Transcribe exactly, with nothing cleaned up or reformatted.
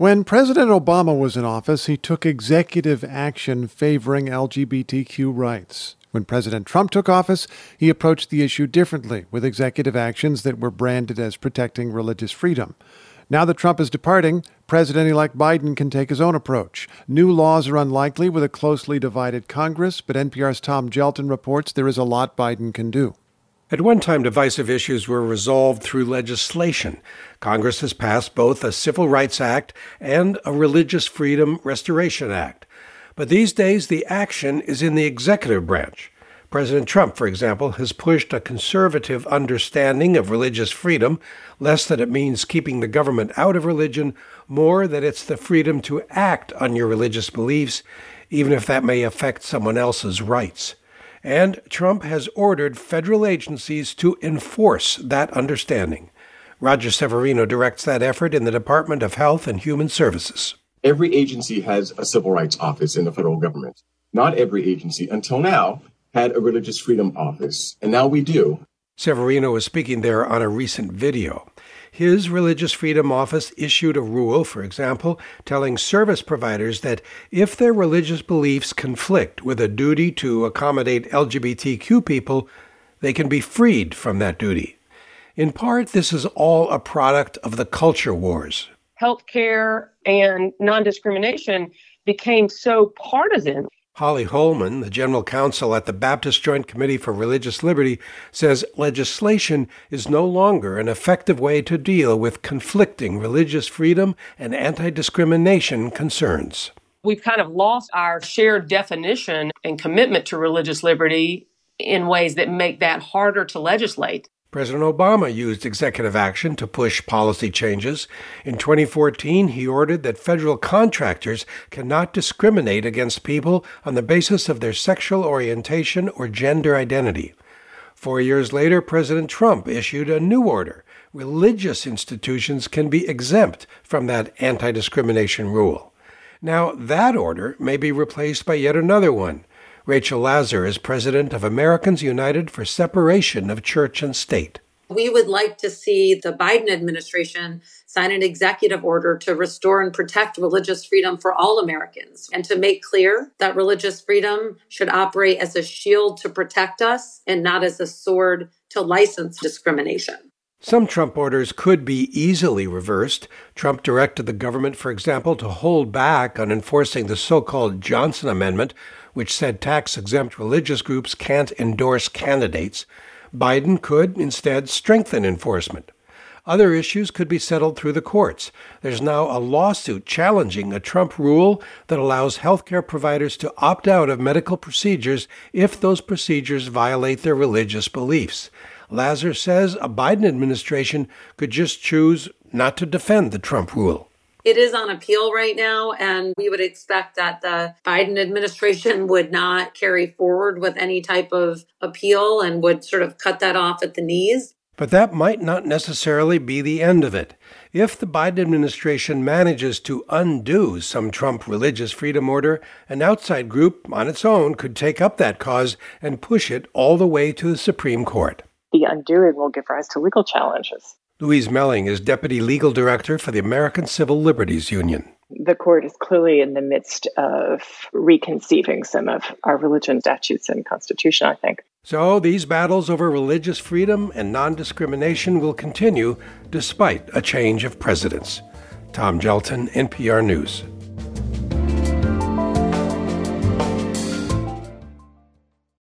When President Obama was in office, he took executive action favoring L G B T Q rights. When President Trump took office, he approached the issue differently, with executive actions that were branded as protecting religious freedom. Now that Trump is departing, President-elect Biden can take his own approach. New laws are unlikely with a closely divided Congress, but N P R's Tom Gelton reports there is a lot Biden can do. At one time, divisive issues were resolved through legislation. Congress has passed both a Civil Rights Act and a Religious Freedom Restoration Act. But these days, the action is in the executive branch. President Trump, for example, has pushed a conservative understanding of religious freedom, less that it means keeping the government out of religion, more that it's the freedom to act on your religious beliefs, even if that may affect someone else's rights. And Trump has ordered federal agencies to enforce that understanding. Roger Severino directs that effort in the Department of Health and Human Services. Every agency has a civil rights office in the federal government. Not every agency, until now, had a religious freedom office, and now we do. Severino was speaking there on a recent video. His Religious Freedom Office issued a rule, for example, telling service providers that if their religious beliefs conflict with a duty to accommodate L G B T Q people, they can be freed from that duty. In part, this is all a product of the culture wars. Healthcare and non-discrimination became so partisan. Holly Holman, the general counsel at the Baptist Joint Committee for Religious Liberty, says legislation is no longer an effective way to deal with conflicting religious freedom and anti-discrimination concerns. We've kind of lost our shared definition and commitment to religious liberty in ways that make that harder to legislate. President Obama used executive action to push policy changes. In twenty fourteen, he ordered that federal contractors cannot discriminate against people on the basis of their sexual orientation or gender identity. Four years later, President Trump issued a new order. Religious institutions can be exempt from that anti-discrimination rule. Now, that order may be replaced by yet another one. Rachel Lazar is president of Americans United for Separation of Church and State. We would like to see the Biden administration sign an executive order to restore and protect religious freedom for all Americans and to make clear that religious freedom should operate as a shield to protect us and not as a sword to license discrimination. Some Trump orders could be easily reversed. Trump directed the government, for example, to hold back on enforcing the so-called Johnson Amendment, which said tax-exempt religious groups can't endorse candidates. Biden could instead strengthen enforcement. Other issues could be settled through the courts. There's now a lawsuit challenging a Trump rule that allows healthcare providers to opt out of medical procedures if those procedures violate their religious beliefs. Lazar says a Biden administration could just choose not to defend the Trump rule. It is on appeal right now, and we would expect that the Biden administration would not carry forward with any type of appeal and would sort of cut that off at the knees. But that might not necessarily be the end of it. If the Biden administration manages to undo some Trump religious freedom order, an outside group on its own could take up that cause and push it all the way to the Supreme Court. The undoing will give rise to legal challenges. Louise Melling is Deputy Legal Director for the American Civil Liberties Union. The court is clearly in the midst of reconceiving some of our religion statutes and Constitution, I think. So these battles over religious freedom and non-discrimination will continue despite a change of presidents. Tom Gelton, N P R News.